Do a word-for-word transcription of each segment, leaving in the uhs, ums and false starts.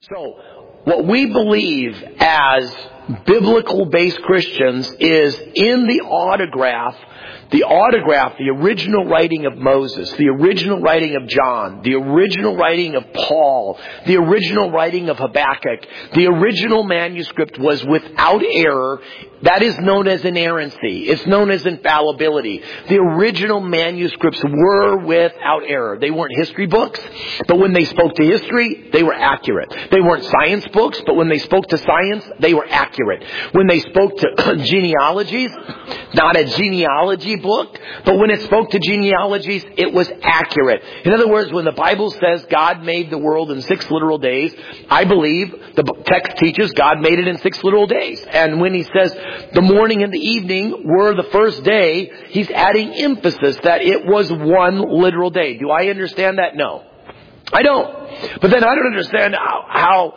So, what we believe as biblical-based Christians is in the autograph, the autograph, the original writing of Moses, the original writing of John, the original writing of Paul, the original writing of Habakkuk, the original manuscript was without error. That is known as inerrancy. It's known as infallibility. The original manuscripts were without error. They weren't history books, but when they spoke to history, they were accurate. They weren't science books, but when they spoke to science, they were accurate. When they spoke to genealogies, not a genealogy book, but when it spoke to genealogies, it was accurate. In other words, when the Bible says God made the world in six literal days, I believe the text teaches God made it in six literal days. And when he says the morning and the evening were the first day, he's adding emphasis that it was one literal day. Do I understand that? No. I don't. But then I don't understand how, how,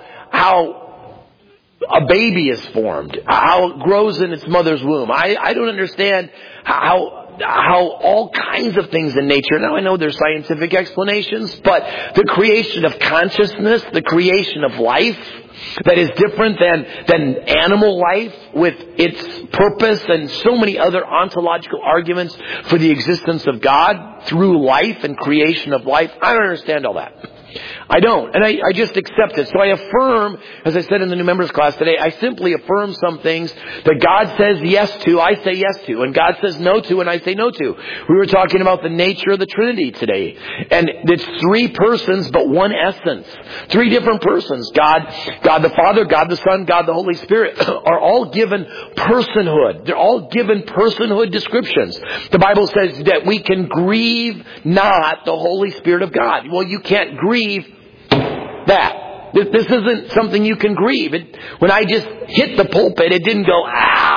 how a baby is formed, how it grows in its mother's womb. I, I don't understand how, how all kinds of things in nature. Now I know there's scientific explanations, but the creation of consciousness, the creation of life, that is different than, than animal life with its purpose and so many other ontological arguments for the existence of God through life and creation of life. I don't understand all that. I don't. And I, I just accept it. So I affirm, as I said in the new members class today, I simply affirm some things that God says yes to, I say yes to. And God says no to, and I say no to. We were talking about the nature of the Trinity today. And it's three persons, but one essence. Three different persons. God, God the Father, God the Son, God the Holy Spirit are all given personhood. They're all given personhood descriptions. The Bible says that we can grieve not the Holy Spirit of God. Well, you can't grieve that. This, this isn't something you can grieve. It, when I just hit the pulpit, it didn't go,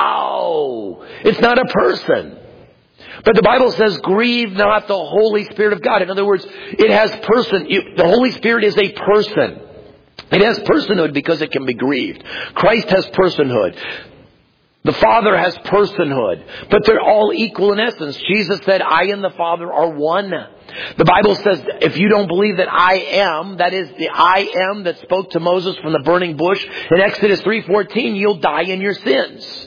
ow! It's not a person. But the Bible says, grieve not the Holy Spirit of God. In other words, it has person. You, the Holy Spirit is a person. It has personhood because it can be grieved. Christ has personhood. The Father has personhood, but they're all equal in essence. Jesus said, I and the Father are one. The Bible says, if you don't believe that I am, that is the I am that spoke to Moses from the burning bush in Exodus three fourteen, you'll die in your sins.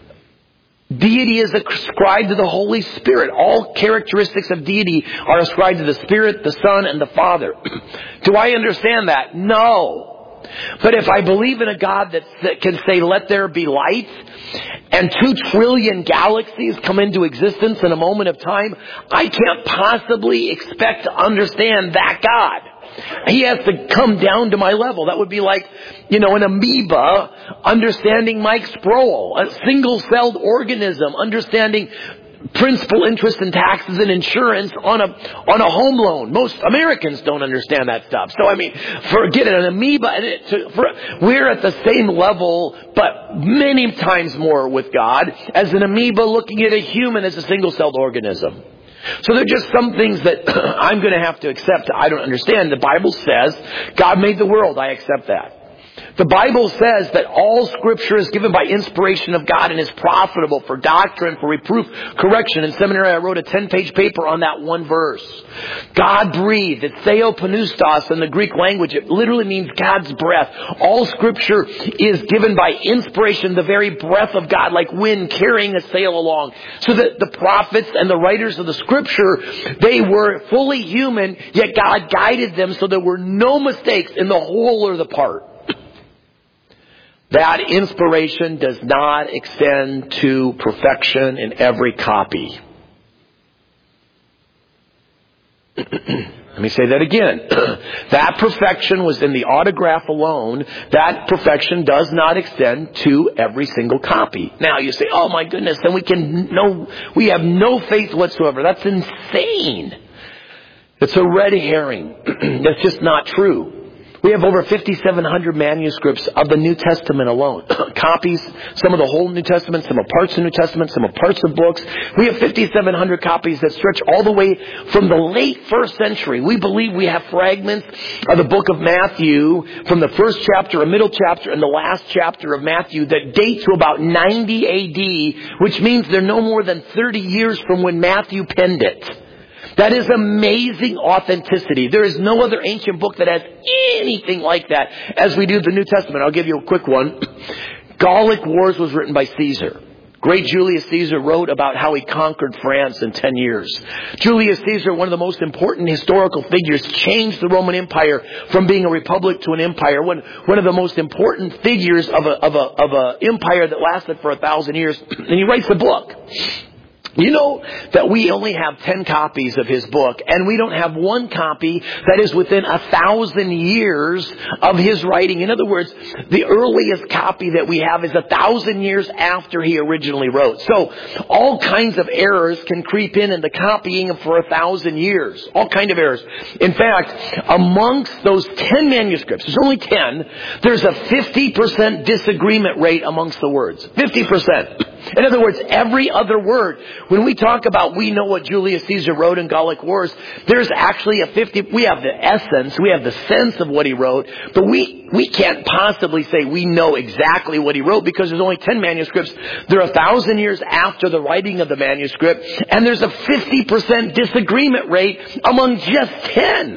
Deity is ascribed to the Holy Spirit. All characteristics of deity are ascribed to the Spirit, the Son, and the Father. Do I understand that? No. But if I believe in a God that, that can say, let there be light, and two trillion galaxies come into existence in a moment of time, I can't possibly expect to understand that God. He has to come down to my level. That would be like, you know, an amoeba understanding Mike Sproul, a single-celled organism understanding principal, interest, and taxes and insurance on a on a home loan. Most Americans don't understand that stuff. So I mean, forget it. An amoeba, and it, to, for, we're at the same level, but many times more with God as an amoeba looking at a human as a single-celled organism. So there are just some things that I'm going to have to accept. I don't understand. The Bible says God made the world. I accept that. The Bible says that all Scripture is given by inspiration of God and is profitable for doctrine, for reproof, correction. In seminary, I wrote a ten-page paper on that one verse. God breathed. It's theopneustos in the Greek language. It literally means God's breath. All Scripture is given by inspiration, the very breath of God, like wind carrying a sail along. So that the prophets and the writers of the Scripture, they were fully human, yet God guided them so there were no mistakes in the whole or the part. That inspiration does not extend to perfection in every copy. Let me say that again. That perfection was in the autograph alone. That perfection does not extend to every single copy. Now you say, oh my goodness, then we can no, we have no faith whatsoever. That's insane. It's a red herring. That's just not true. We have over fifty-seven hundred manuscripts of the New Testament alone. Copies, some of the whole New Testament, some of parts of the New Testament, some of parts of books. We have fifty-seven hundred copies that stretch all the way from the late first century. We believe we have fragments of the book of Matthew from the first chapter, a middle chapter, and the last chapter of Matthew that date to about ninety A D, which means they're no more than thirty years from when Matthew penned it. That is amazing authenticity. There is no other ancient book that has anything like that as we do the New Testament. I'll give you a quick one. Gallic Wars was written by Caesar. Great Julius Caesar wrote about how he conquered France in ten years. Julius Caesar, one of the most important historical figures, changed the Roman Empire from being a republic to an empire. One, one of the most important figures of a, of a, of a empire that lasted for a thousand years. And he writes a book. You know that we only have ten copies of his book, and we don't have one copy that is within a thousand years of his writing. In other words, the earliest copy that we have is a thousand years after he originally wrote. So all kinds of errors can creep in in the copying for a thousand years. All kinds of errors. In fact, amongst those ten manuscripts, there's only ten, there's a fifty percent disagreement rate amongst the words. fifty percent. In other words, every other word, when we talk about we know what Julius Caesar wrote in Gallic Wars, there's actually a fifty, we have the essence, we have the sense of what he wrote, but we, we can't possibly say we know exactly what he wrote because there's only ten manuscripts. They're a thousand years after the writing of the manuscript, and there's a fifty percent disagreement rate among just ten.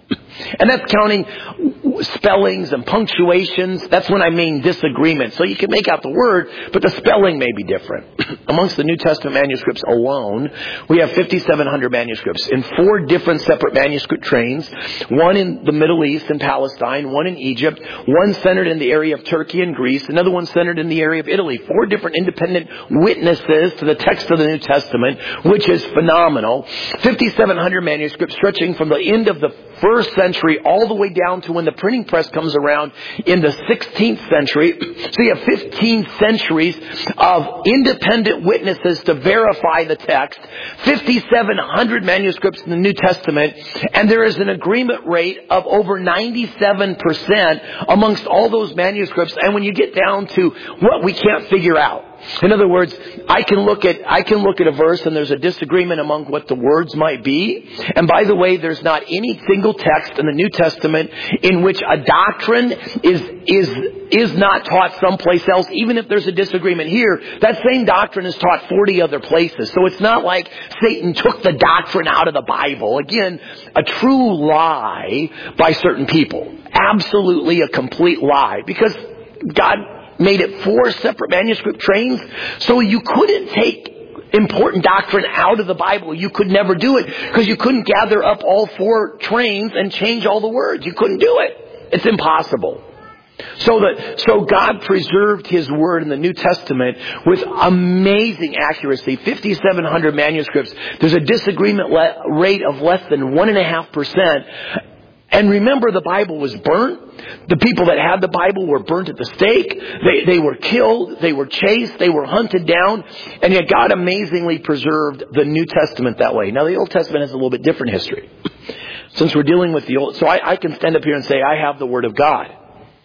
And that's counting spellings and punctuations. That's when I mean disagreement. So you can make out the word, but the spelling may be different. Amongst the New Testament manuscripts alone, we have fifty-seven hundred manuscripts in four different separate manuscript trains. One in the Middle East and Palestine, one in Egypt, one centered in the area of Turkey and Greece, another one centered in the area of Italy. Four different independent witnesses to the text of the New Testament, which is phenomenal. fifty-seven hundred manuscripts stretching from the end of the first century all the way down to when the printing press comes around in the sixteenth century. So you have fifteen centuries of independent witnesses to verify the text. fifty-seven hundred manuscripts in the New Testament. And there is an agreement rate of over ninety-seven percent amongst all those manuscripts. And when you get down to what we can't figure out. In other words, I can look at I can look at a verse and there's a disagreement among what the words might be. And by the way, there's not any single text in the New Testament in which a doctrine is is is not taught someplace else. Even if there's a disagreement here, that same doctrine is taught forty other places. So it's not like Satan took the doctrine out of the Bible. Again, a true lie by certain people. Absolutely a complete lie. Because God made it four separate manuscript trains, so you couldn't take important doctrine out of the Bible. You could never do it because you couldn't gather up all four trains and change all the words. You couldn't do it. It's impossible. So that, so God preserved His Word in the New Testament with amazing accuracy. fifty-seven hundred manuscripts. There's a disagreement le- rate of less than one and a half percent. And remember, the Bible was burnt. The people that had the Bible were burnt at the stake. They, they were killed. They were chased. They were hunted down. And yet God amazingly preserved the New Testament that way. Now, the Old Testament has a little bit different history. Since we're dealing with the Old... So I, I can stand up here and say, I have the Word of God.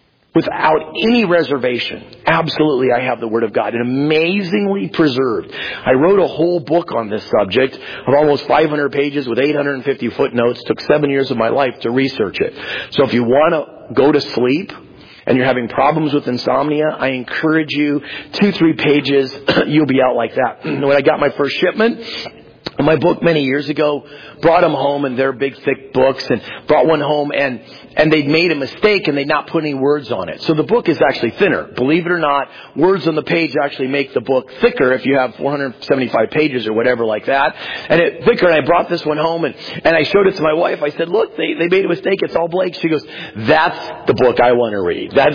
Without any reservation. Absolutely, I have the Word of God. And amazingly preserved. I wrote a whole book on this subject of almost five hundred pages with eight hundred fifty footnotes. It took seven years of my life to research it. So if you want to go to sleep and you're having problems with insomnia, I encourage you, two, three pages, you'll be out like that. When I got my first shipment, my book many years ago, brought them home in their big thick books and brought one home and, and they'd made a mistake and they'd not put any words on it. So the book is actually thinner. Believe it or not, words on the page actually make the book thicker if you have four hundred seventy-five pages or whatever like that. And it thicker, and I brought this one home and, and I showed it to my wife. I said, look, they, they made a mistake. It's all blank. She goes, that's the book I want to read. That's,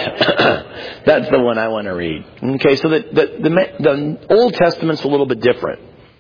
that's, that's the one I want to read. Okay. So the, the, the, the Old Testament's a little bit different.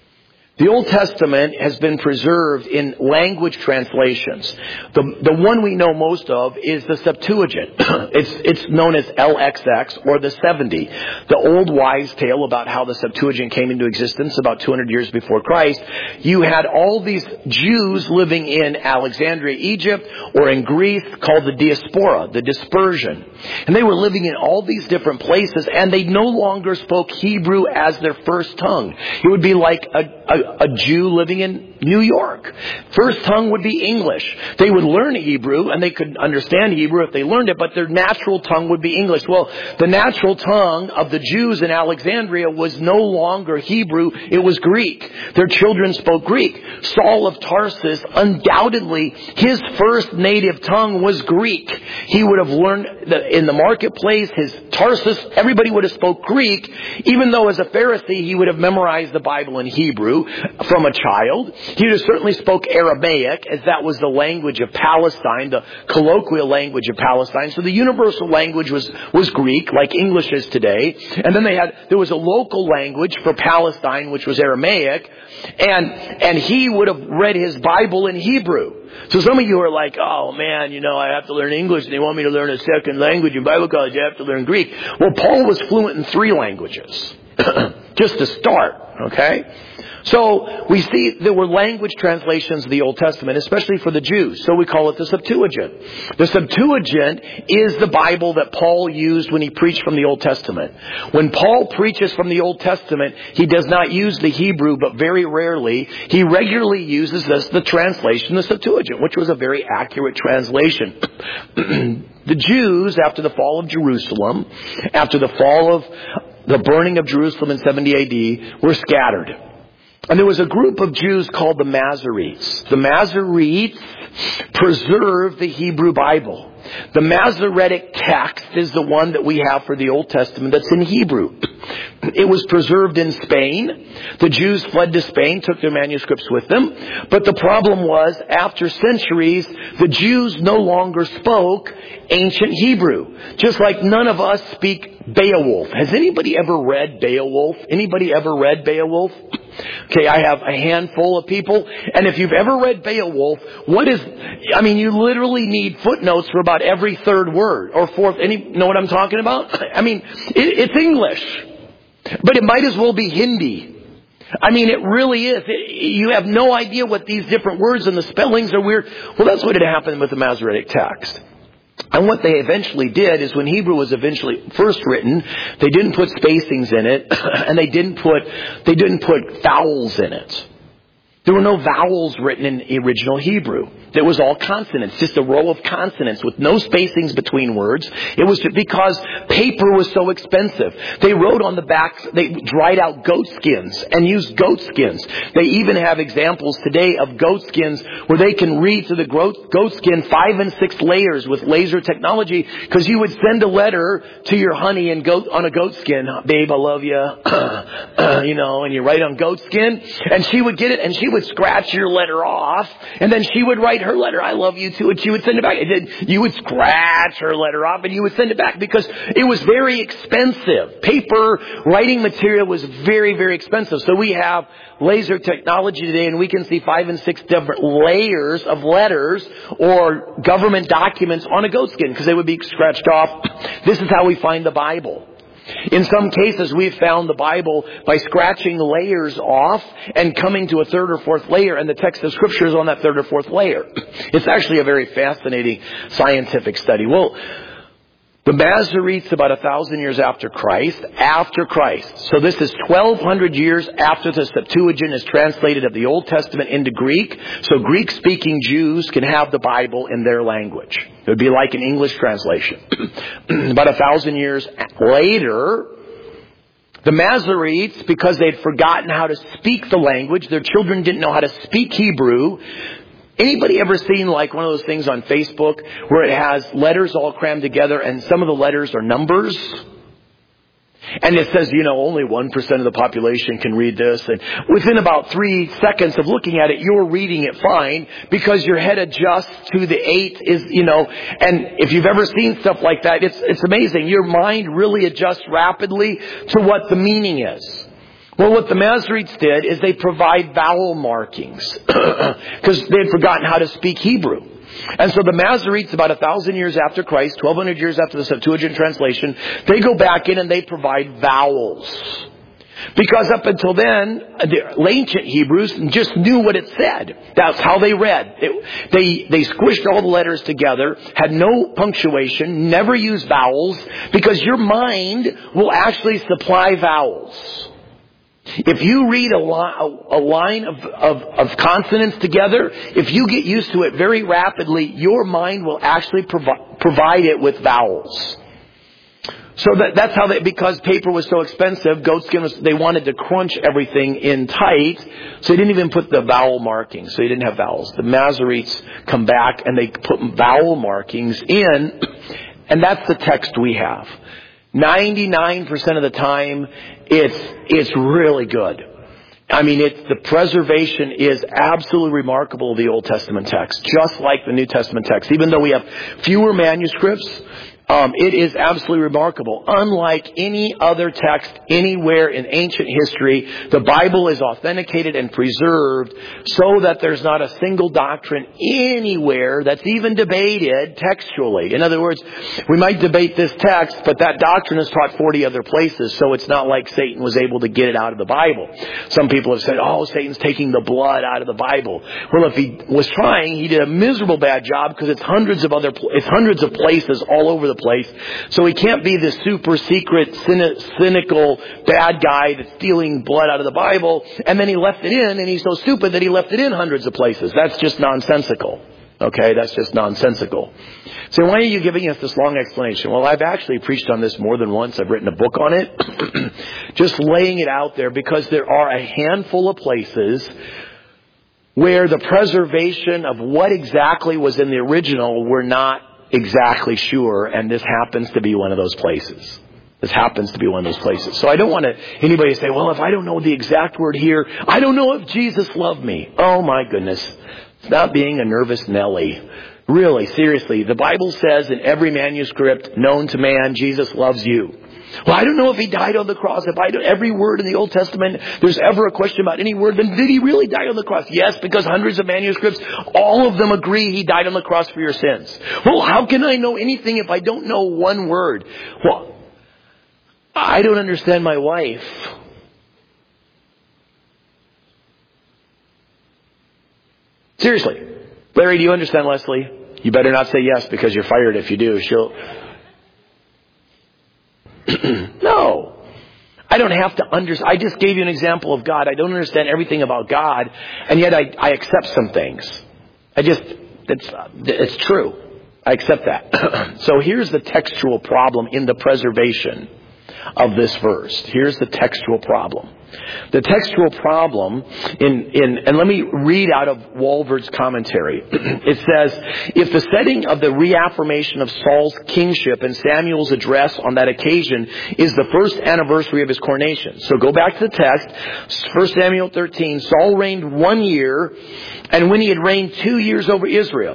The Old Testament has been preserved in language translations. The the one we know most of is the Septuagint. It's it's known as L X X or the seventy. The old wives' tale about how the Septuagint came into existence about two hundred years before Christ. You had all these Jews living in Alexandria, Egypt, or in Greece called the diaspora, the dispersion. And they were living in all these different places, and they no longer spoke Hebrew as their first tongue. It would be like a, a a, a Jew living in New York. First tongue would be English. They would learn Hebrew, and they could understand Hebrew if they learned it, but their natural tongue would be English. Well, the natural tongue of the Jews in Alexandria was no longer Hebrew, it was Greek. Their children spoke Greek. Saul of Tarsus, undoubtedly, his first native tongue was Greek. He would have learned the, in the marketplace, his Tarsus, everybody would have spoke Greek, even though as a Pharisee he would have memorized the Bible in Hebrew from a child. He would have certainly spoke Aramaic, as that was the language of Palestine, the colloquial language of Palestine. So the universal language was, was Greek, like English is today. And then they had, there was a local language for Palestine, which was Aramaic. And, and he would have read his Bible in Hebrew. So some of you are like, oh man, you know, I have to learn English and they want me to learn a second language in Bible college. I have to learn Greek. Well, Paul was fluent in three languages. Just to start, okay? So we see there were language translations of the Old Testament, especially for the Jews. So we call it the Septuagint. The Septuagint is the Bible that Paul used when he preached from the Old Testament. When Paul preaches from the Old Testament, he does not use the Hebrew, but very rarely. He regularly uses this, the translation, the Septuagint, which was a very accurate translation. The Jews, after the fall of Jerusalem, after the fall of the burning of Jerusalem in seventy A D, were scattered. And there was a group of Jews called the Masoretes. The Masoretes preserved the Hebrew Bible. The Masoretic text is the one that we have for the Old Testament that's in Hebrew. It was preserved in Spain. The Jews fled to Spain, took their manuscripts with them. But the problem was, after centuries, the Jews no longer spoke ancient Hebrew. Just like none of us speak Beowulf. Has anybody ever read Beowulf? Anybody ever read Beowulf? Okay, I have a handful of people. And if you've ever read Beowulf, what is, I mean, you literally need footnotes for about every third word or fourth. Any, know what I'm talking about? I mean, it, it's English. But it might as well be Hindi. I mean, it really is. It, you have no idea what these different words and the spellings are weird. Well, that's what had happened with the Masoretic text. And what they eventually did is when Hebrew was eventually first written, they didn't put spacings in it, and they didn't put they didn't put vowels in it. There were no vowels written in original Hebrew. It was all consonants, just a row of consonants with no spacings between words. It was because paper was so expensive. They wrote on the back, they dried out goat skins and used goat skins. They even have examples today of goat skins where they can read through the goat skin five and six layers with laser technology, because you would send a letter to your honey and goat on a goat skin. Babe, I love you. You know, and you write on goat skin, and she would get it, and she would scratch your letter off, and then she would write her letter, I love you too, and she would send it back. And then you would scratch her letter off, and you would send it back, because it was very expensive. Paper writing material was very, very expensive. So we have laser technology today, and we can see five and six different layers of letters or government documents on a goat skin, because they would be scratched off. This is how we find the Bible. In some cases, we've found the Bible by scratching layers off and coming to a third or fourth layer, and the text of Scripture is on that third or fourth layer. It's actually a very fascinating scientific study. Well, the Masoretes, about a thousand years after Christ, after Christ. So this is twelve hundred years after the Septuagint is translated of the Old Testament into Greek. So Greek-speaking Jews can have the Bible in their language. It would be like an English translation. About a thousand years later, the Masoretes, because they'd forgotten how to speak the language, their children didn't know how to speak Hebrew. Anybody ever seen like one of those things on Facebook where it has letters all crammed together and some of the letters are numbers? And it says, you know, only one percent of the population can read this. And within about three seconds of looking at it, you're reading it fine because your head adjusts to the eight is, you know, and if you've ever seen stuff like that, it's, it's amazing. Your mind really adjusts rapidly to what the meaning is. Well, what the Masoretes did is they provide vowel markings because they had forgotten how to speak Hebrew. And so the Masoretes, about a thousand years after Christ, twelve hundred years after the Septuagint translation, they go back in and they provide vowels. Because up until then, the ancient Hebrews just knew what it said. That's how they read. It, they, they squished all the letters together, had no punctuation, never used vowels, because your mind will actually supply vowels. If you read a, li- a line of, of, of consonants together, if you get used to it very rapidly, your mind will actually provi- provide it with vowels. So that, that's how they, because paper was so expensive, goatskin was, they wanted to crunch everything in tight, so they didn't even put the vowel markings, so you didn't have vowels. The Masoretes come back and they put vowel markings in, and that's the text we have. ninety-nine percent of the time, it's, it's really good. I mean, it's, the preservation is absolutely remarkable of the Old Testament text, just like the New Testament text. Even though we have fewer manuscripts, Um, it is absolutely remarkable. Unlike any other text anywhere in ancient history, the Bible is authenticated and preserved so that there's not a single doctrine anywhere that's even debated textually. In other words, we might debate this text, but that doctrine is taught forty other places, so it's not like Satan was able to get it out of the Bible. Some people have said, oh, Satan's taking the blood out of the Bible. Well, if he was trying, he did a miserable bad job because it's hundreds of other, it's hundreds of places all over the place. So he can't be the super secret, cynical, bad guy that's stealing blood out of the Bible, and then he left it in, and he's so stupid that he left it in hundreds of places. That's just nonsensical. Okay, that's just nonsensical. So why are you giving us this long explanation? Well, I've actually preached on this more than once. I've written a book on it. Just laying it out there because there are a handful of places where the preservation of what exactly was in the original we're not exactly sure, and this happens to be one of those places. This happens to be one of those places. So I don't want to, anybody say, well, if I don't know the exact word here, I don't know if Jesus loved me. Oh my goodness. Stop being a nervous Nelly. Really, seriously. The Bible says in every manuscript known to man, Jesus loves you. Well, I don't know if he died on the cross. If I don't, every word in the Old Testament, there's ever a question about any word, then did he really die on the cross? Yes, because hundreds of manuscripts, all of them agree he died on the cross for your sins. Well, how can I know anything if I don't know one word? Well, I don't understand my wife. Seriously. Larry, do you understand Leslie? You better not say yes because you're fired if you do. She'll... No. I don't have to understand. I just gave you an example of God. I don't understand everything about God, and yet I, I accept some things. I just, it's, it's true. I accept that. So here's the textual problem in the preservation of this verse. Here's the textual problem. The textual problem in, in, and let me read out of Walvoord's commentary. It says, if the setting of the reaffirmation of Saul's kingship and Samuel's address on that occasion is the first anniversary of his coronation. So go back to the text, First Samuel thirteen, Saul reigned one year, and when he had reigned two years over Israel.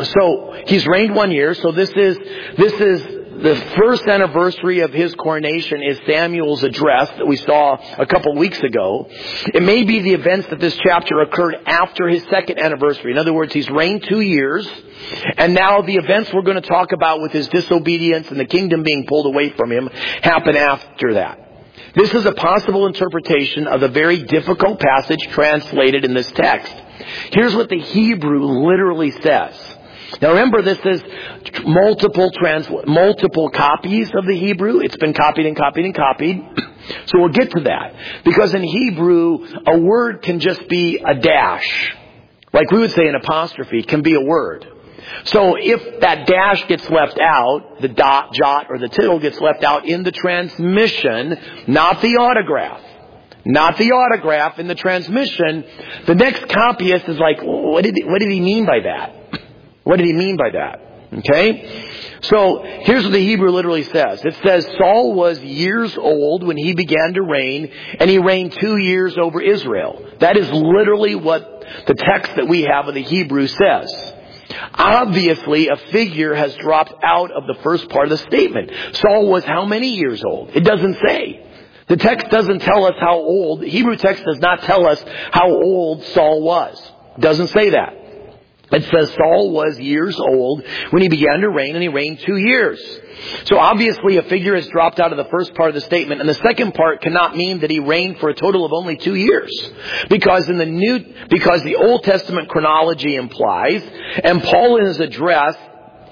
So he's reigned one year, so this is, this is, the first anniversary of his coronation is Samuel's address that we saw a couple weeks ago. It may be the events that this chapter occurred after his second anniversary. In other words, he's reigned two years, and now the events we're going to talk about with his disobedience and the kingdom being pulled away from him happen after that. This is a possible interpretation of the very difficult passage translated in this text. Here's what the Hebrew literally says. Now remember, this is multiple trans, multiple copies of the Hebrew. It's been copied and copied and copied. So we'll get to that. Because in Hebrew, a word can just be a dash. Like we would say an apostrophe can be a word. So if that dash gets left out, the dot, jot, or the tittle gets left out in the transmission, not the autograph. Not the autograph in the transmission, the next copyist is like, what did he, what did he mean by that? What did he mean by that? Okay? So, here's what the Hebrew literally says. It says, Saul was years old when he began to reign, and he reigned two years over Israel. That is literally what the text that we have of the Hebrew says. Obviously, a figure has dropped out of the first part of the statement. Saul was how many years old? It doesn't say. The text doesn't tell us how old. The Hebrew text does not tell us how old Saul was. It doesn't say that. It says Saul was years old when he began to reign, and he reigned two years. So obviously a figure has dropped out of the first part of the statement, and the second part cannot mean that he reigned for a total of only two years. Because in the new, because the Old Testament chronology implies, and Paul in his address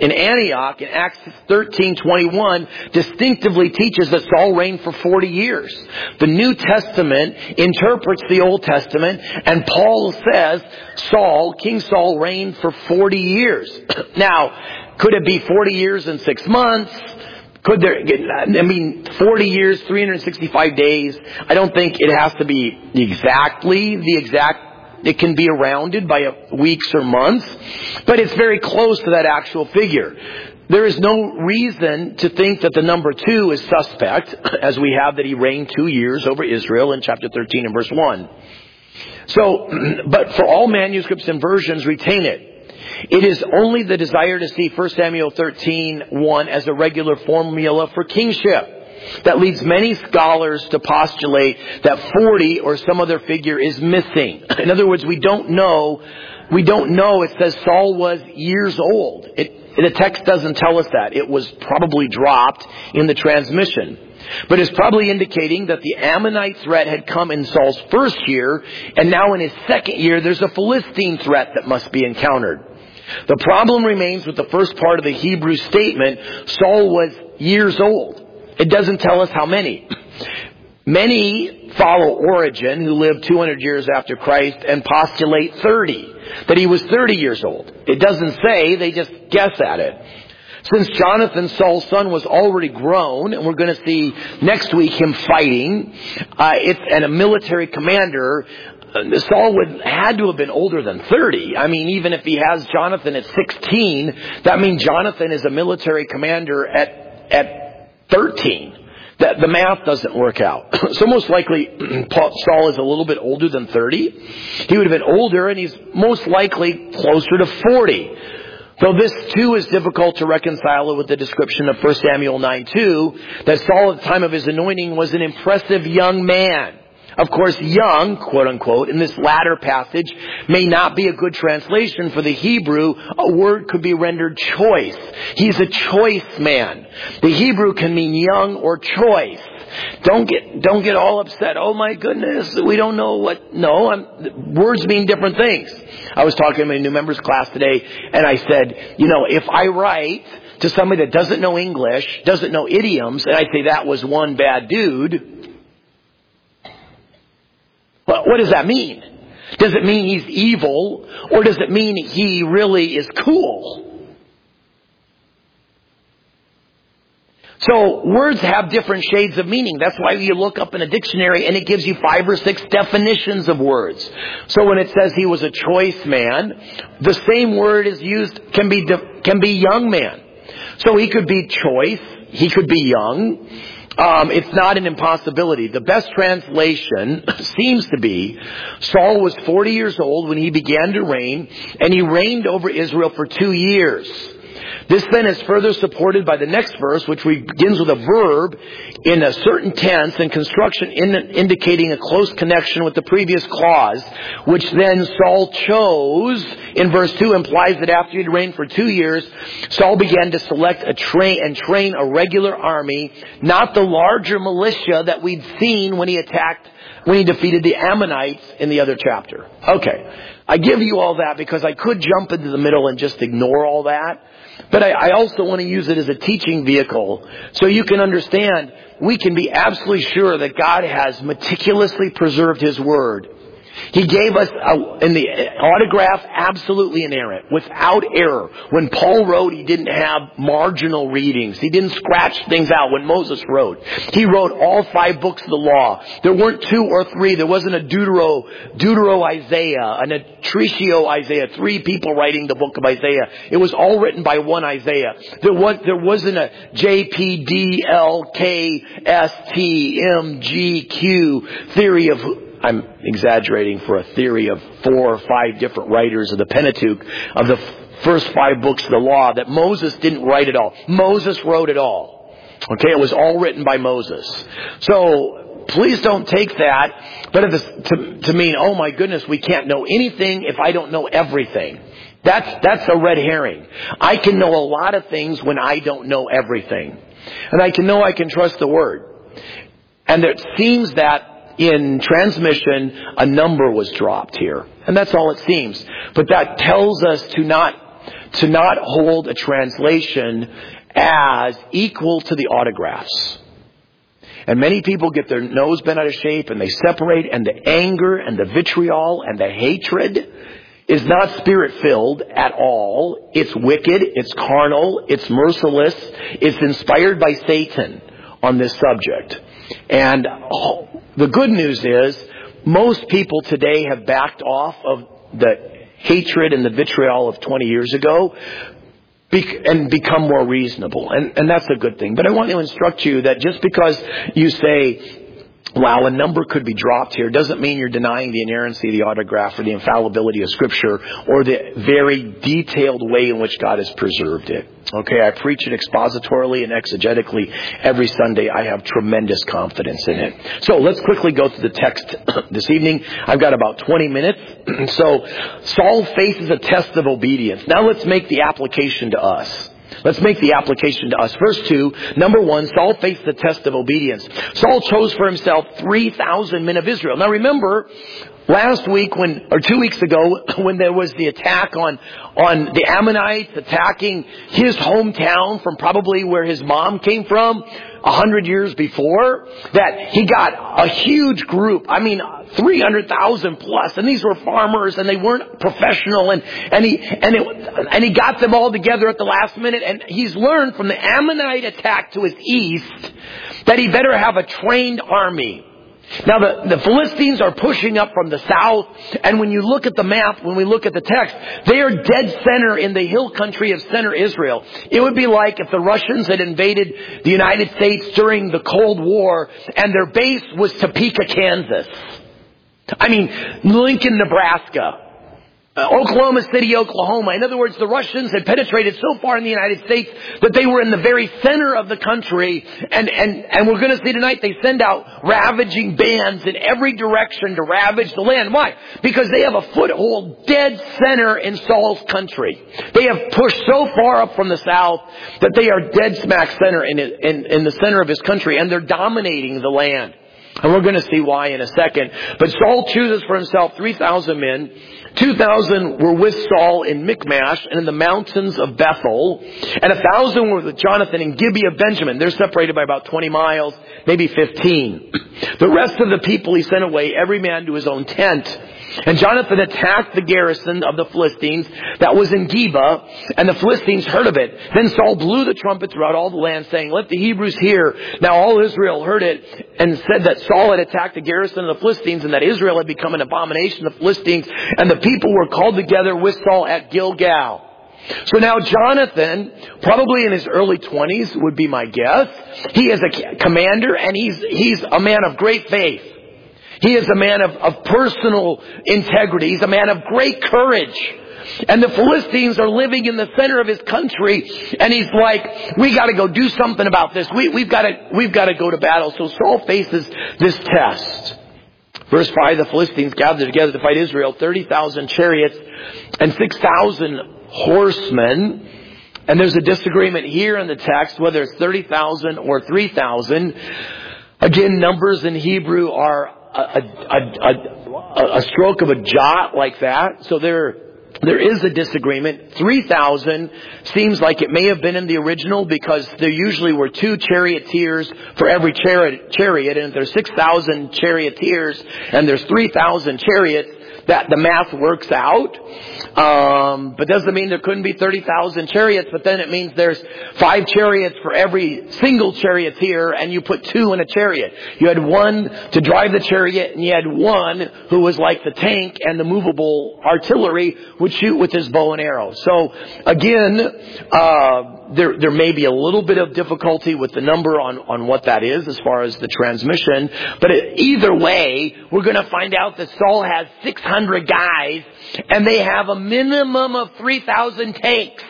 in Antioch in Acts thirteen twenty-one distinctively teaches that Saul reigned for forty years. The New Testament interprets the Old Testament, and Paul says Saul, King Saul, reigned for forty years. Now, could it be forty years and six months? Could there, I mean, forty years, three hundred sixty-five days. I don't think it has to be exactly the exact, it can be rounded by weeks or months, but it's very close to that actual figure. There is no reason to think that the number two is suspect, as we have that he reigned two years over Israel in chapter thirteen and verse one. So, but for all manuscripts and versions, retain it. It is only the desire to see First Samuel thirteen one as a regular formula for kingship that leads many scholars to postulate that forty or some other figure is missing. In other words, we don't know, we don't know, it says Saul was years old. It, the text doesn't tell us that. It was probably dropped in the transmission. But it's probably indicating that the Ammonite threat had come in Saul's first year, and now in his second year there's a Philistine threat that must be encountered. The problem remains with the first part of the Hebrew statement, Saul was years old. It doesn't tell us how many. Many follow Origen, who lived two hundred years after Christ, and postulate thirty, that he was thirty years old. It doesn't say, they just guess at it. Since Jonathan, Saul's son, was already grown, and we're going to see next week him fighting, uh, it's, and a military commander, uh, Saul would had to have been older than thirty. I mean, even if he has Jonathan at sixteen, that means Jonathan is a military commander at at thirteen. That the math doesn't work out. So most likely Saul is a little bit older than thirty. He would have been older, and he's most likely closer to forty. Though this too is difficult to reconcile with the description of First Samuel nine two, that Saul at the time of his anointing was an impressive young man. Of course, young, quote unquote, in this latter passage may not be a good translation for the Hebrew. A word could be rendered choice. He's a choice man. The Hebrew can mean young or choice. Don't get, don't get all upset. Oh my goodness, we don't know what, no, I'm, words mean different things. I was talking to my new members class today, and I said, you know, if I write to somebody that doesn't know English, doesn't know idioms, and I say that was one bad dude, well, what does that mean? Does it mean he's evil, or does it mean he really is cool? So words have different shades of meaning. That's why you look up in a dictionary and it gives you five or six definitions of words. So when it says he was a choice man, the same word is used, can be, can be young man. So he could be choice, he could be young. Um, it's not an impossibility. The best translation seems to be Saul was forty years old when he began to reign, and he reigned over Israel for two years. This then is further supported by the next verse, which begins with a verb in a certain tense and construction in, indicating a close connection with the previous clause, which then Saul chose in verse two implies that after he'd reigned for two years, Saul began to select a train and train a regular army, not the larger militia that we'd seen when he attacked, when he defeated the Ammonites in the other chapter. Okay. I give you all that because I could jump into the middle and just ignore all that. But I, I also want to use it as a teaching vehicle so you can understand we can be absolutely sure that God has meticulously preserved His Word. He gave us, a, in the autograph, absolutely inerrant, without error. When Paul wrote, he didn't have marginal readings. He didn't scratch things out when Moses wrote. He wrote all five books of the law. There weren't two or three. There wasn't a Deutero, Deutero Isaiah, an Atritio Isaiah, three people writing the book of Isaiah. It was all written by one Isaiah. There was, there wasn't a J P D L K S T M G Q theory of, I'm exaggerating, for a theory of four or five different writers of the Pentateuch, of the first five books of the law, that Moses didn't write it all. Moses wrote it all. Okay, it was all written by Moses. So, please don't take that but if it's to, to mean, oh my goodness, we can't know anything if I don't know everything. That's, that's a red herring. I can know a lot of things when I don't know everything. And I can know I can trust the Word. And it seems that in transmission, a number was dropped here. And that's all it seems. But that tells us to not, to not hold a translation as equal to the autographs. And many people get their nose bent out of shape and they separate, and the anger and the vitriol and the hatred is not spirit-filled at all. It's wicked, it's carnal, it's merciless, it's inspired by Satan on this subject. And oh, the good news is most people today have backed off of the hatred and the vitriol of twenty years ago and become more reasonable. And, and that's a good thing. But I want to instruct you that just because you say, wow, a number could be dropped here, doesn't mean you're denying the inerrancy of the autograph or the infallibility of Scripture or the very detailed way in which God has preserved it. Okay, I preach it expositorily and exegetically every Sunday. I have tremendous confidence in it. So let's quickly go through the text this evening. I've got about twenty minutes. So Saul faces a test of obedience. Now let's make the application to us. Let's make the application to us. Verse two, number one, Saul faced the test of obedience. Saul chose for himself three thousand men of Israel. Now remember, last week when, or two weeks ago, when there was the attack on, on the Ammonites attacking his hometown from probably where his mom came from a hundred years before, that he got a huge group. I mean, three hundred thousand plus, and these were farmers, and they weren't professional, and, and he, and it, and he got them all together at the last minute, and he's learned from the Ammonite attack to his east that he better have a trained army. Now, the, the Philistines are pushing up from the south, and when you look at the map, when we look at the text, they are dead center in the hill country of center Israel. It would be like if the Russians had invaded the United States during the Cold War, and their base was Topeka, Kansas. I mean, Lincoln, Nebraska. Uh, Oklahoma City, Oklahoma. In other words, the Russians had penetrated so far in the United States that they were in the very center of the country. And, and, and we're going to see tonight they send out ravaging bands in every direction to ravage the land. Why? Because they have a foothold dead center in Saul's country. They have pushed so far up from the south that they are dead smack center in, in, in the center of his country, and they're dominating the land. And we're going to see why in a second. But Saul chooses for himself three thousand men. two thousand were with Saul in Michmash and in the mountains of Bethel. And a thousand were with Jonathan in Gibeah of Benjamin. They're separated by about twenty miles, maybe fifteen. The rest of the people he sent away, every man to his own tent. And Jonathan attacked the garrison of the Philistines that was in Geba, and the Philistines heard of it. Then Saul blew the trumpet throughout all the land, saying, "Let the Hebrews hear." Now all Israel heard it, and said that Saul had attacked the garrison of the Philistines, and that Israel had become an abomination of the Philistines. And the people were called together with Saul at Gilgal. So now Jonathan, probably in his early twenties would be my guess. He is a commander, and he's he's a man of great faith. He is a man of, of personal integrity. He's a man of great courage. And the Philistines are living in the center of his country. And he's like, we got to go do something about this. We, we've got to, we've got to go to battle. So Saul faces this test. Verse five, the Philistines gathered together to fight Israel, thirty thousand chariots and six thousand horsemen. And there's a disagreement here in the text, whether it's thirty thousand or three thousand. Again, numbers in Hebrew are A, a, a, a stroke of a jot like that. So there, there is a disagreement. three thousand seems like it may have been in the original, because there usually were two charioteers for every chariot, chariot. And if there's six thousand charioteers and there's three thousand chariots, that the math works out. Um, but doesn't mean there couldn't be thirty thousand chariots, but then it means there's five chariots for every single charioteer, and you put two in a chariot. You had one to drive the chariot, and you had one who was like the tank and the movable artillery would shoot with his bow and arrow. So again, uh, there, there may be a little bit of difficulty with the number on, on what that is as far as the transmission. But it, either way, we're going to find out that Saul has six hundred guys, and they have a minimum of three thousand tanks.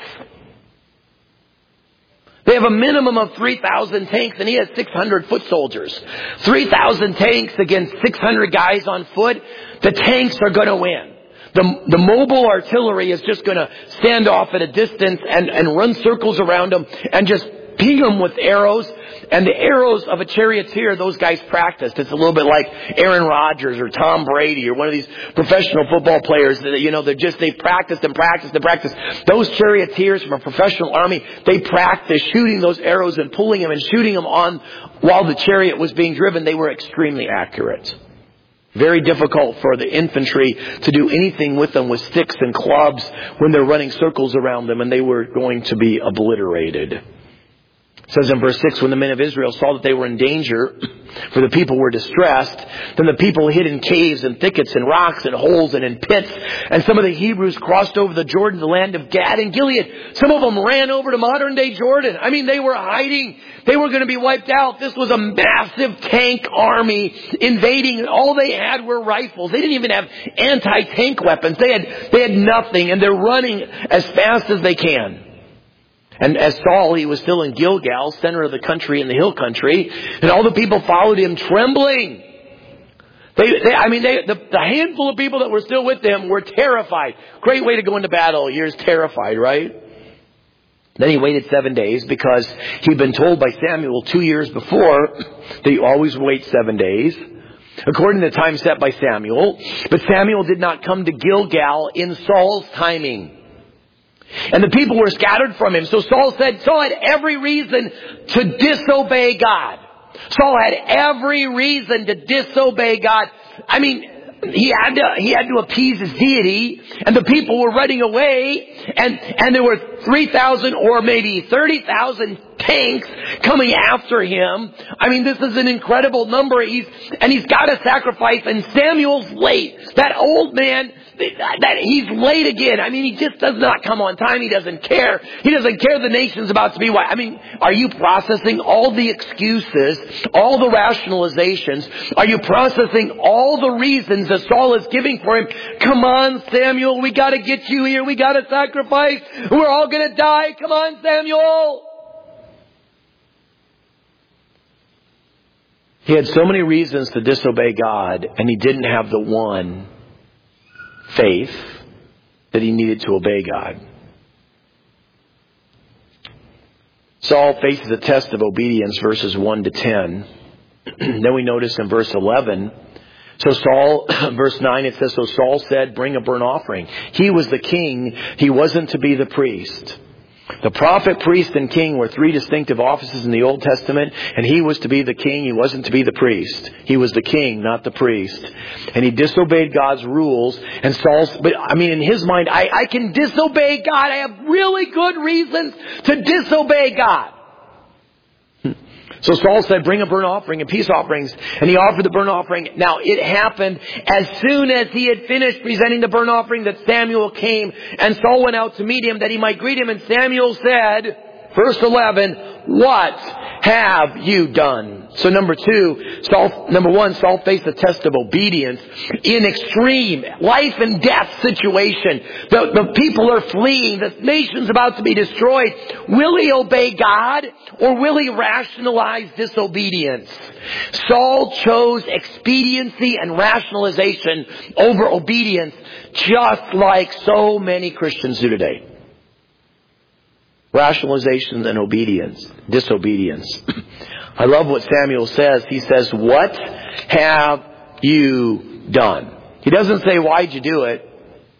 They have a minimum of three thousand tanks, and he has six hundred foot soldiers. three thousand tanks against six hundred guys on foot. The tanks are going to win. The, the mobile artillery is just going to stand off at a distance and, and run circles around them and just ping them with arrows. And the arrows of a charioteer, those guys practiced. It's a little bit like Aaron Rodgers or Tom Brady or one of these professional football players that, you know, they're just, they practiced and practiced and practiced. Those charioteers from a professional army, they practiced shooting those arrows and pulling them and shooting them on while the chariot was being driven. They were extremely accurate. Very difficult for the infantry to do anything with them with sticks and clubs when they're running circles around them, and they were going to be obliterated. It says in verse six, when the men of Israel saw that they were in danger, for the people were distressed, then the people hid in caves and thickets and rocks and holes and in pits. And some of the Hebrews crossed over the Jordan, the land of Gad and Gilead. Some of them ran over to modern day Jordan. I mean, they were hiding. They were going to be wiped out. This was a massive tank army invading, and all they had were rifles. They didn't even have anti-tank weapons. They had, they had nothing, and they're running as fast as they can. And as Saul, he was still in Gilgal, center of the country in the hill country, and all the people followed him trembling. They, they I mean, they, the, the handful of people that were still with them were terrified. Great way to go into battle. You're terrified, right? Then he waited seven days because he'd been told by Samuel two years before that you always wait seven days, according to the time set by Samuel. But Samuel did not come to Gilgal in Saul's timing. And the people were scattered from him. So Saul said, Saul had every reason to disobey God. Saul had every reason to disobey God. I mean, he had to, he had to appease his deity, and the people were running away, and, and there were three thousand or maybe thirty thousand tanks coming after him. I mean, this is an incredible number. He's, and he's got to sacrifice, and Samuel's late. That old man, that he's late again. I mean, he just does not come on time. He doesn't care. He doesn't care the nation's about to be white. I mean, are you processing all the excuses, all the rationalizations? Are you processing all the reasons that Saul is giving for him? Come on, Samuel, we got to get you here. We got to sacrifice. We're all going to die. Come on, Samuel. He had so many reasons to disobey God, and he didn't have the one, faith, that he needed to obey God. Saul faces a test of obedience, verses one to ten. Then we notice in verse eleven, so Saul, verse nine, it says, so Saul said, bring a burnt offering. He was the king. He wasn't to be the priest. The prophet, priest, and king were three distinctive offices in the Old Testament, and he was to be the king. He wasn't to be the priest. He was the king, not the priest. And he disobeyed God's rules. And Saul, but I mean, in his mind, I, I can disobey God. I have really good reasons to disobey God. So Saul said, bring a burnt offering and peace offerings. And he offered the burnt offering. Now, it happened as soon as he had finished presenting the burnt offering that Samuel came. And Saul went out to meet him that he might greet him. And Samuel said, verse eleven, what have you done? So number two, Saul, number one, Saul faced the test of obedience in extreme life and death situation. The, the people are fleeing. The nation's about to be destroyed. Will he obey God, or will he rationalize disobedience? Saul chose expediency and rationalization over obedience, just like so many Christians do today. Rationalization and obedience, disobedience. I love what Samuel says. He says, what have you done? He doesn't say, why'd you do it?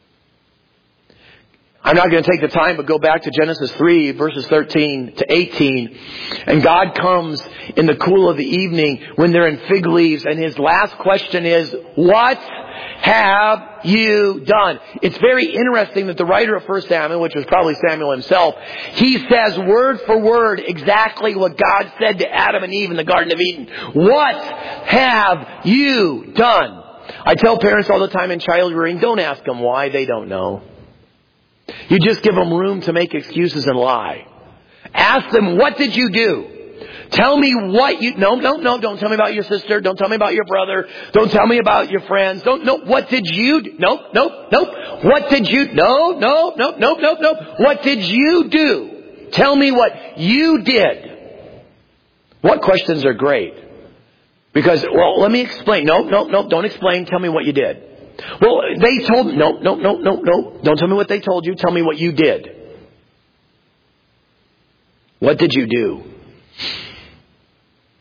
I'm not going to take the time, but go back to Genesis three, verses thirteen to eighteen. And God comes in the cool of the evening when they're in fig leaves. And his last question is, what have you done? It's very interesting that the writer of First Samuel, which was probably Samuel himself, he says word for word exactly what God said to Adam and Eve in the Garden of Eden. What have you done? I tell parents all the time in child rearing, don't ask them why. They don't know. You just give them room to make excuses and lie. Ask them, what did you do? Tell me what you... No, no, no. Don't tell me about your sister. Don't tell me about your brother. Don't tell me about your friends. Don't... No. What did you do? Nope, nope, nope. What did you... No, no, nope, nope, nope, nope. What did you do? Tell me what you did. What questions are great? Because, well, let me explain. No, no, no. Don't explain. Tell me what you did. Well, they told... No, no, no, no, no. Don't tell me what they told you. Tell me what you did. What did you do?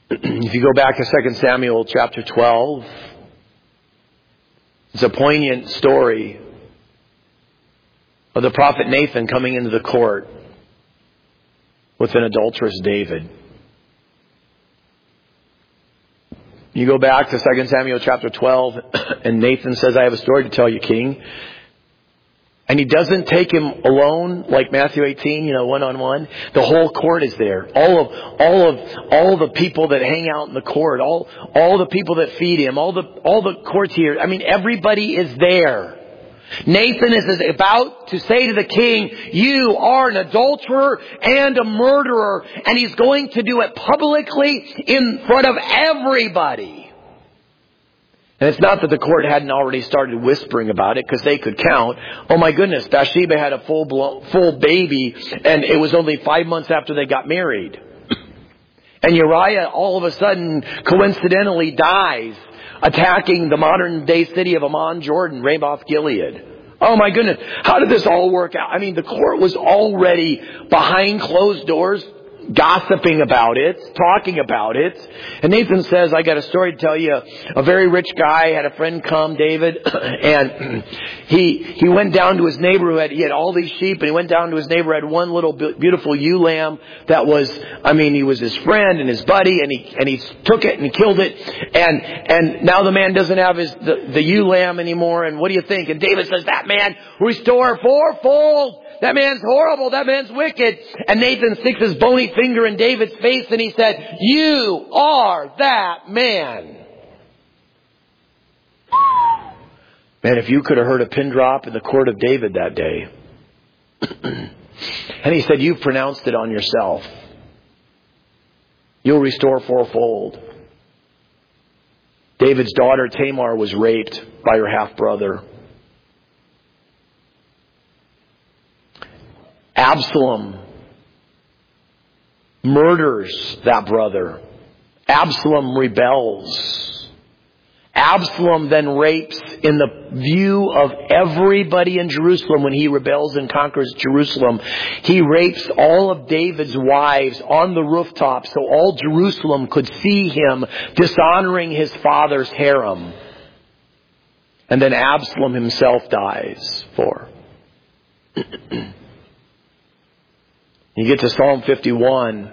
If you go back to Second Samuel chapter twelve, it's a poignant story of the prophet Nathan coming into the court with an adulterous David. You go back to Second Samuel chapter twelve, and Nathan says, I have a story to tell you, king. And he doesn't take him alone like Matthew eighteen, you know, one on one. The whole court is there. All of, all of, all the people that hang out in the court, all, all the people that feed him, all the, all the courtiers. I mean, everybody is there. Nathan is about to say to the king, you are an adulterer and a murderer. And he's going to do it publicly in front of everybody. And it's not that the court hadn't already started whispering about it, because they could count. Oh my goodness, Bathsheba had a full blown, full baby, and it was only five months after they got married. And Uriah all of a sudden coincidentally dies attacking the modern day city of Ammon, Jordan, Ramoth Gilead. Oh my goodness, how did this all work out? I mean, the court was already behind closed doors, gossiping about it, talking about it. And Nathan says, I got a story to tell you. A very rich guy had a friend come, David, and he he went down to his neighbor who had, he had all these sheep, and he went down to his neighbor who had one little beautiful ewe lamb that was, I mean, he was his friend and his buddy, and he and he took it and he killed it, and and now the man doesn't have his the, the ewe lamb anymore, and what do you think? And David says, that man restore fourfold. That man's horrible. That man's wicked. And Nathan sticks his bony finger in David's face and he said, you are that man. Man, if you could have heard a pin drop in the court of David that day. And he said, you've pronounced it on yourself. You'll restore fourfold. David's daughter Tamar was raped by her half-brother. Absalom murders that brother. Absalom rebels. Absalom then rapes in the view of everybody in Jerusalem when he rebels and conquers Jerusalem. He rapes all of David's wives on the rooftop so all Jerusalem could see him dishonoring his father's harem. And then Absalom himself dies for. You get to Psalm fifty-one.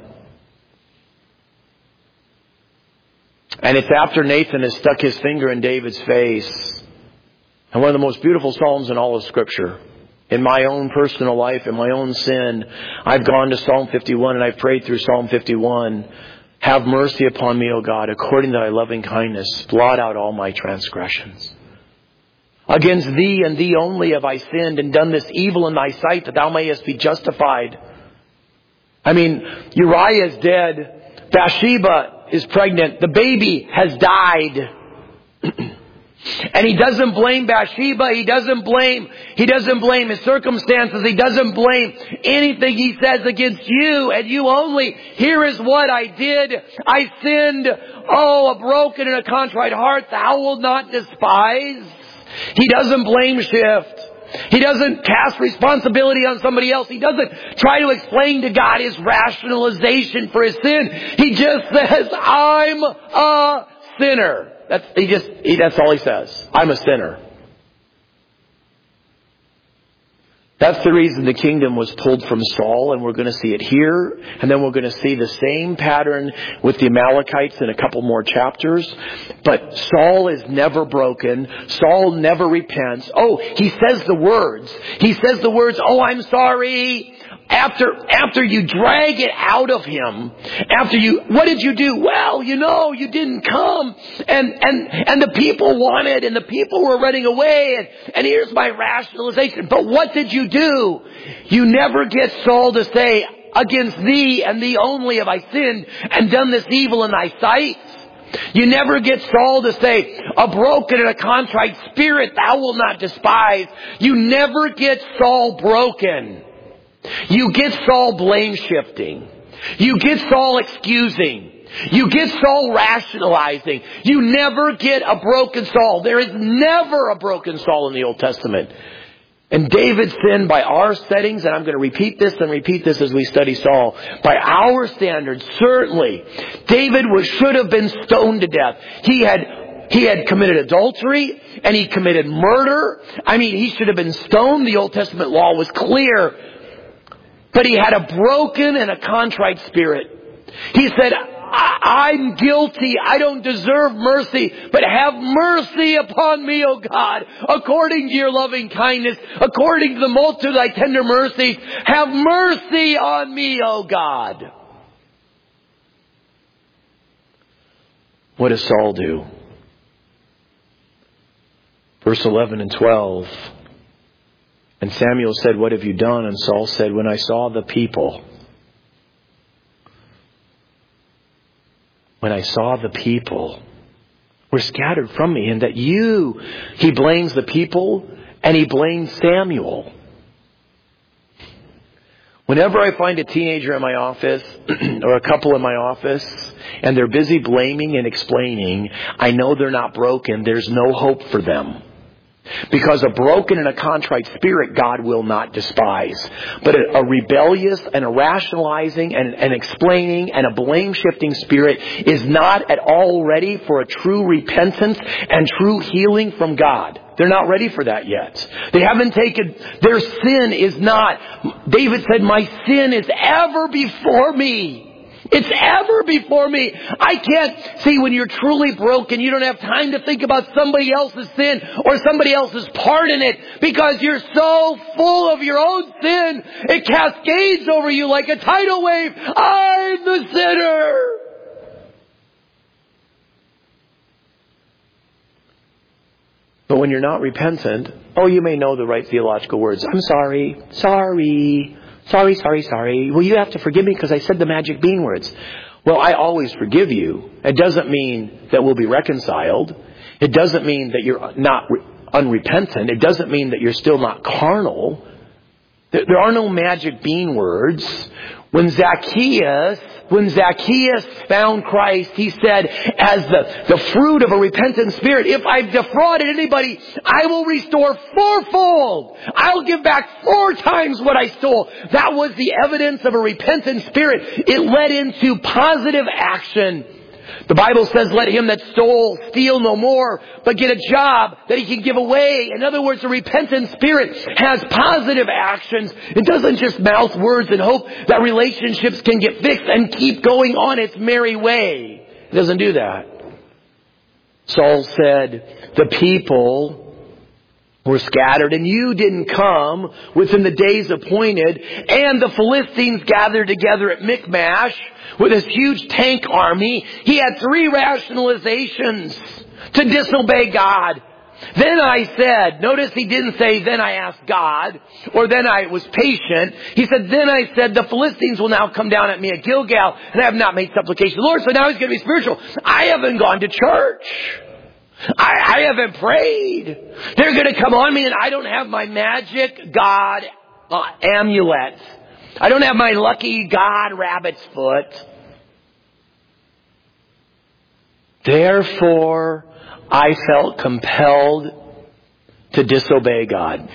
And it's after Nathan has stuck his finger in David's face. And one of the most beautiful Psalms in all of Scripture. In my own personal life, in my own sin, I've gone to Psalm fifty-one and I've prayed through Psalm fifty-one. Have mercy upon me, O God, according to thy loving kindness. Blot out all my transgressions. Against thee and thee only have I sinned and done this evil in thy sight, that thou mayest be justified. I mean, Uriah is dead. Bathsheba is pregnant. The baby has died. And he doesn't blame Bathsheba. He doesn't blame, he doesn't blame his circumstances. He doesn't blame anything. He says, against you and you only. Here is what I did. I sinned. Oh, a broken and a contrite heart thou wilt not despise. He doesn't blame shift. He doesn't cast responsibility on somebody else. He doesn't try to explain to God his rationalization for his sin. He just says, I'm a sinner. That's, he just, he, that's all he says. I'm a sinner. That's the reason the kingdom was pulled from Saul, and we're going to see it here. And then we're going to see the same pattern with the Amalekites in a couple more chapters. But Saul is never broken. Saul never repents. Oh, he says the words. He says the words, oh, I'm sorry. After, after you drag it out of him, after you, what did you do? Well, you know, you didn't come, and, and, and the people wanted, and the people were running away, and, and here's my rationalization. But what did you do? You never get Saul to say, against thee and thee only have I sinned and done this evil in thy sight. You never get Saul to say, a broken and a contrite spirit thou wilt not despise. You never get Saul broken. You get Saul blame shifting. You get Saul excusing. You get Saul rationalizing. You never get a broken Saul. There is never a broken Saul in the Old Testament. And David sinned by our settings, and I'm going to repeat this and repeat this as we study Saul. By our standards, certainly, David was, should have been stoned to death. He had, he had committed adultery, and he committed murder. I mean, he should have been stoned. The Old Testament law was clear. But he had a broken and a contrite spirit. He said, I'm guilty. I don't deserve mercy, but have mercy upon me, O God, according to your loving kindness, according to the multitude of thy tender mercies. Have mercy on me, O God. What does Saul do? Verse eleven and twelve. And Samuel said, what have you done? And Saul said, when I saw the people, when I saw the people were scattered from me, and that you, he blames the people and he blames Samuel. Whenever I find a teenager in my office or a couple in my office and they're busy blaming and explaining, I know they're not broken. There's no hope for them. Because a broken and a contrite spirit God will not despise. But a, a rebellious and a rationalizing and an explaining and a blame-shifting spirit is not at all ready for a true repentance and true healing from God. They're not ready for that yet. They haven't taken, their sin is not, David said, my sin is ever before me. It's ever before me. I can't see when you're truly broken. You don't have time to think about somebody else's sin or somebody else's part in it because you're so full of your own sin. It cascades over you like a tidal wave. I'm the sinner. But when you're not repentant, oh, you may know the right theological words. I'm sorry. Sorry. Sorry, sorry, sorry. Well, you have to forgive me because I said the magic bean words. Well, I always forgive you. It doesn't mean that we'll be reconciled. It doesn't mean that you're not re- unrepentant. It doesn't mean that you're still not carnal. There, there are no magic bean words. When Zacchaeus, when Zacchaeus found Christ, he said, as the, the fruit of a repentant spirit, if I've defrauded anybody, I will restore fourfold. I'll give back four times what I stole. That was the evidence of a repentant spirit. It led into positive action. The Bible says, let him that stole steal no more, but get a job that he can give away. In other words, a repentant spirit has positive actions. It doesn't just mouth words and hope that relationships can get fixed and keep going on its merry way. It doesn't do that. Saul said, the people were scattered, and you didn't come within the days appointed, and the Philistines gathered together at Michmash with this huge tank army. He had three rationalizations to disobey God. Then I said, notice he didn't say, then I asked God, or then I was patient. He said, then I said, the Philistines will now come down at me at Gilgal, and I have not made supplication to the Lord. So now he's going to be spiritual. I haven't gone to church. I, I haven't prayed. They're going to come on me, and I don't have my magic God uh, amulet. I don't have my lucky God rabbit's foot. Therefore, I felt compelled to disobey God.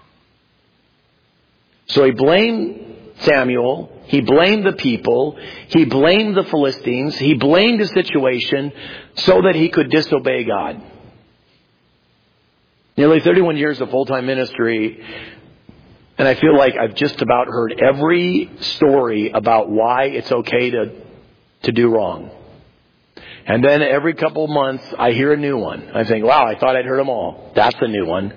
So he blamed Samuel. He blamed the people. He blamed the Philistines. He blamed the situation so that he could disobey God. Nearly thirty-one years of full-time ministry, and I feel like I've just about heard every story about why it's okay to, to do wrong. And then every couple of months, I hear a new one. I think, wow, I thought I'd heard them all. That's a new one.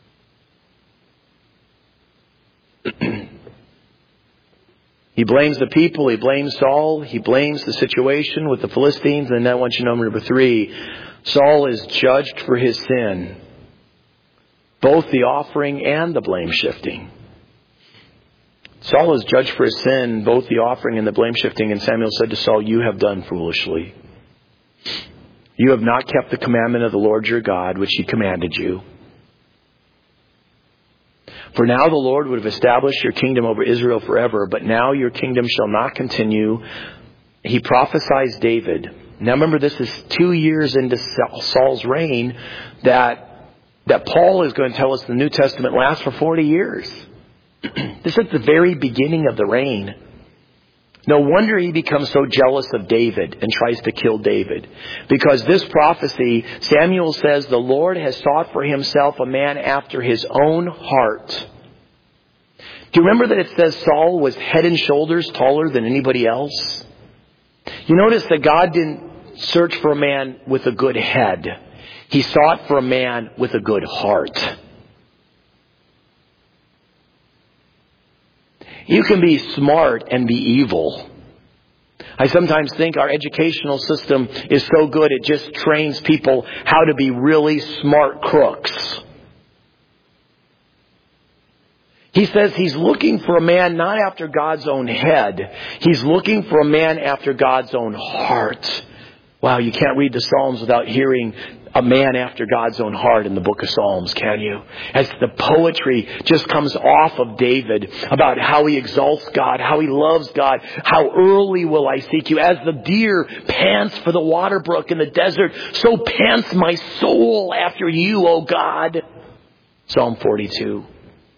He blames the people. He blames Saul. He blames the situation with the Philistines. And then I want you to know number three, Saul is judged for his sin. Both the offering and the blame shifting. Saul is judged for his sin, both the offering and the blame shifting. And Samuel said to Saul, you have done foolishly. You have not kept the commandment of the Lord your God, which he commanded you. For now the Lord would have established your kingdom over Israel forever, but now your kingdom shall not continue. He prophesies David. Now remember, this is two years into Saul's reign that that Paul is going to tell us the New Testament lasts for forty years. This is the very beginning of the reign. No wonder he becomes so jealous of David and tries to kill David. Because this prophecy, Samuel says, the Lord has sought for himself a man after his own heart. Do you remember that it says Saul was head and shoulders taller than anybody else? You notice that God didn't search for a man with a good head. He sought for a man with a good heart. You can be smart and be evil. I sometimes think our educational system is so good it just trains people how to be really smart crooks. He says he's looking for a man not after God's own head. He's looking for a man after God's own heart. Wow, you can't read the Psalms without hearing a man after God's own heart in the book of Psalms, can you? As the poetry just comes off of David about how he exalts God, how he loves God, how early will I seek you. As the deer pants for the water brook in the desert, so pants my soul after you, O God. Psalm forty-two.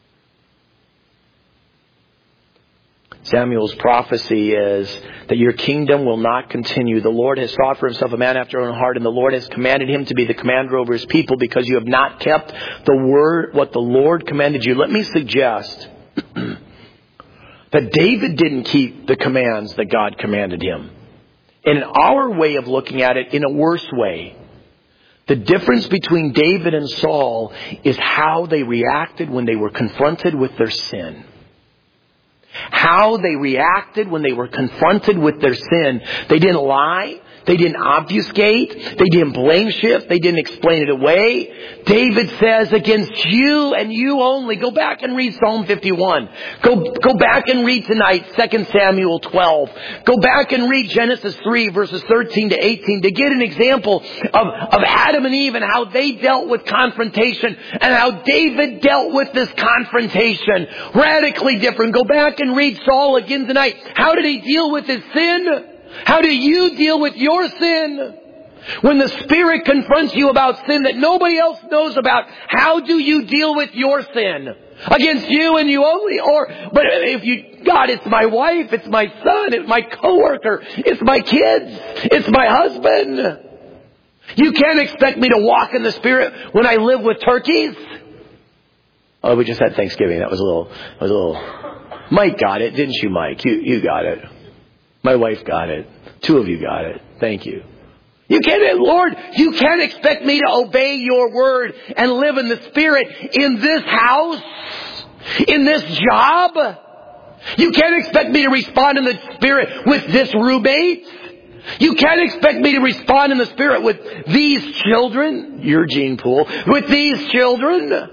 Samuel's prophecy is that your kingdom will not continue. The Lord has sought for himself a man after his own heart, and the Lord has commanded him to be the commander over his people because you have not kept the word, what the Lord commanded you. Let me suggest that David didn't keep the commands that God commanded him. In our way of looking at it, in a worse way. The difference between David and Saul is how they reacted when they were confronted with their sin. How they reacted when they were confronted with their sin. They didn't lie. They didn't obfuscate. They didn't blame shift. They didn't explain it away. David says, against you and you only. Go back and read Psalm fifty-one. Go, go back and read tonight Second Samuel twelve. Go back and read Genesis three verses thirteen to eighteen to get an example of, of Adam and Eve and how they dealt with confrontation and how David dealt with this confrontation. Radically different. Go back and read Saul again tonight. How did he deal with his sin? How do you deal with your sin? When the Spirit confronts you about sin that nobody else knows about, how do you deal with your sin? Against you and you only? Or, but if you, God, it's my wife, it's my son, it's my coworker, it's my kids, it's my husband. You can't expect me to walk in the Spirit when I live with turkeys. Oh, we just had Thanksgiving. That was a little, that was a little. Mike got it, didn't you, Mike? You, you got it. My wife got it. Two of you got it. Thank you. You can't, Lord, you can't expect me to obey your word and live in the Spirit in this house, in this job. You can't expect me to respond in the Spirit with this roommate. You can't expect me to respond in the Spirit with these children, your gene pool, with these children.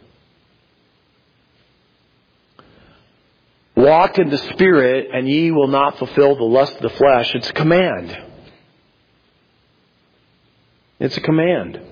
Walk in the Spirit, and ye will not fulfill the lust of the flesh. It's a command. It's a command.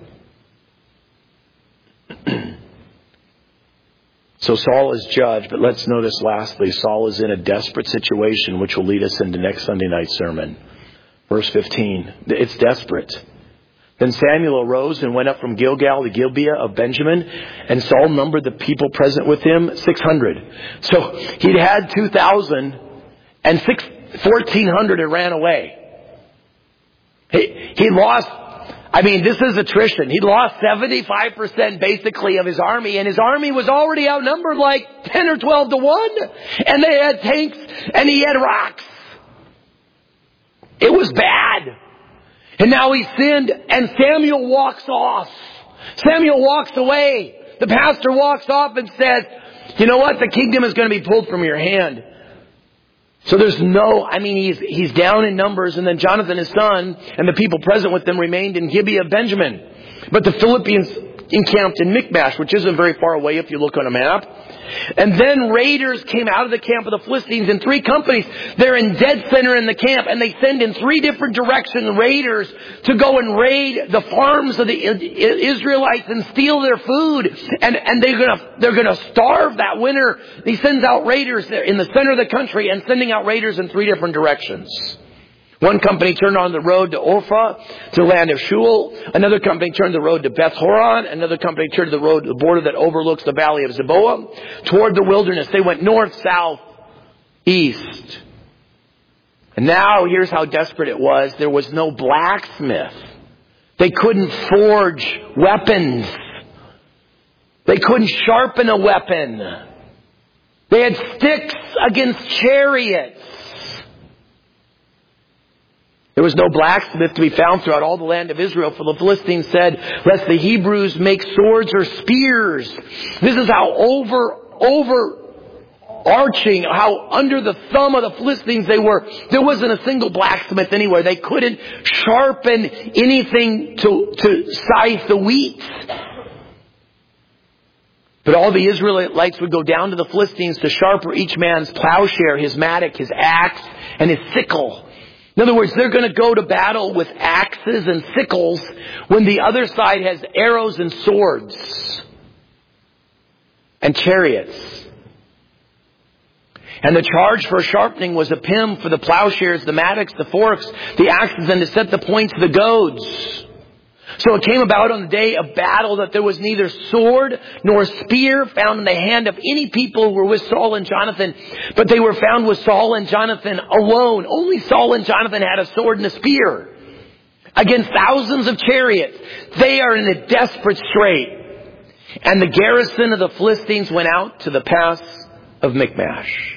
So Saul is judged, but let's notice lastly, Saul is in a desperate situation, which will lead us into next Sunday night's sermon. Verse fifteen. It's desperate. Then Samuel arose and went up from Gilgal to Gibeah of Benjamin, and Saul numbered the people present with him, six hundred. So he'd had two thousand, and six, fourteen hundred had ran away. He, he lost, I mean, this is attrition. He lost seventy-five percent basically of his army, and his army was already outnumbered like ten or twelve to one. And they had tanks, and he had rocks. It was bad. And now he sinned, and Samuel walks off. Samuel walks away. The pastor walks off and says, you know what? The kingdom is going to be pulled from your hand. So there's no, I mean, he's he's down in numbers, and then Jonathan, his son, and the people present with them remained in Gibeah of Benjamin. But the Philistines encamped in Michmash, which isn't very far away if you look on a map. And then raiders came out of the camp of the Philistines in three companies. They're in dead center in the camp, and they send in three different directions raiders to go and raid the farms of the Israelites and steal their food. And, and they're gonna, they're gonna starve that winter. He sends out raiders in the center of the country and sending out raiders in three different directions. One company turned on the road to Ophrah, to the land of Shual. Another company turned the road to Beth Horon. Another company turned the road to the border that overlooks the valley of Zeboah, toward the wilderness. They went north, south, east. And now, here's how desperate it was. There was no blacksmith. They couldn't forge weapons. They couldn't sharpen a weapon. They had sticks against chariots. There was no blacksmith to be found throughout all the land of Israel, for the Philistines said, lest the Hebrews make swords or spears. This is how over, overarching, how under the thumb of the Philistines they were. There wasn't a single blacksmith anywhere. They couldn't sharpen anything to, to scythe the wheat. But all the Israelites would go down to the Philistines to sharpen each man's plowshare, his mattock, his axe, and his sickle. In other words, they're going to go to battle with axes and sickles when the other side has arrows and swords and chariots. And the charge for sharpening was a pim for the plowshares, the mattocks, the forks, the axes, and to set the points of the goads. So it came about on the day of battle that there was neither sword nor spear found in the hand of any people who were with Saul and Jonathan, but they were found with Saul and Jonathan alone. Only Saul and Jonathan had a sword and a spear against thousands of chariots. They are in a desperate strait. And the garrison of the Philistines went out to the pass of Michmash.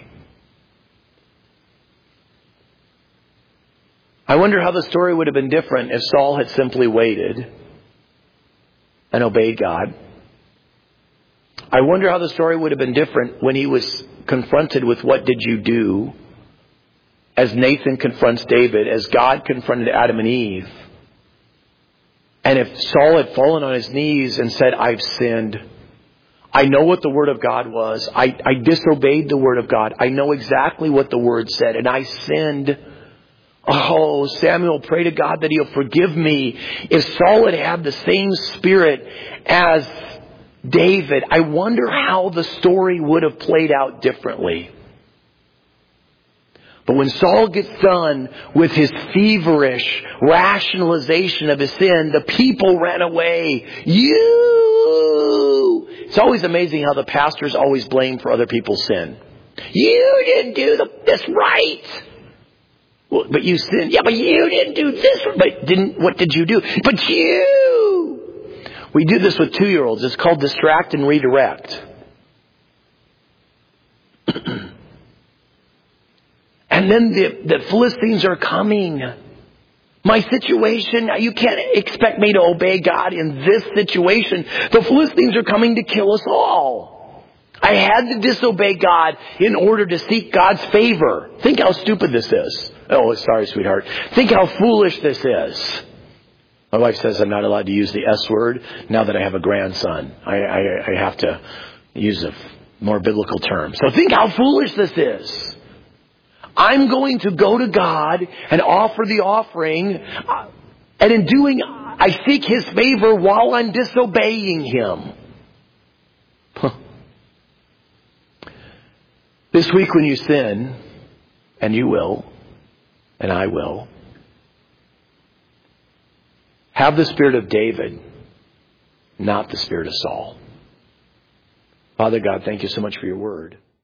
I wonder how the story would have been different if Saul had simply waited and obeyed God. I wonder how the story would have been different when he was confronted with what did you do, as Nathan confronts David, as God confronted Adam and Eve. And if Saul had fallen on his knees and said, I've sinned. I know what the Word of God was. I, I disobeyed the Word of God. I know exactly what the Word said, and I sinned. Oh, Samuel, pray to God that He'll forgive me. If Saul had had the same spirit as David, I wonder how the story would have played out differently. But when Saul gets done with his feverish rationalization of his sin, the people ran away. You! It's always amazing how the pastors always blame for other people's sin. You didn't do the, this right. Well, but you sinned. Yeah, but you didn't do this. But didn't. What did you do? But you. We do this with two-year-olds. It's called distract and redirect. And then the, the Philistines are coming. My situation, you can't expect me to obey God in this situation. The Philistines are coming to kill us all. I had to disobey God in order to seek God's favor. Think how stupid this is. Oh, sorry, sweetheart. Think how foolish this is. My wife says I'm not allowed to use the S word now that I have a grandson. I, I, I have to use a more biblical term. So think how foolish this is. I'm going to go to God and offer the offering. And in doing, I seek His favor while I'm disobeying Him. Huh. This week when you sin, and you will, and I will, have the spirit of David, not the spirit of Saul. Father God, thank you so much for your word.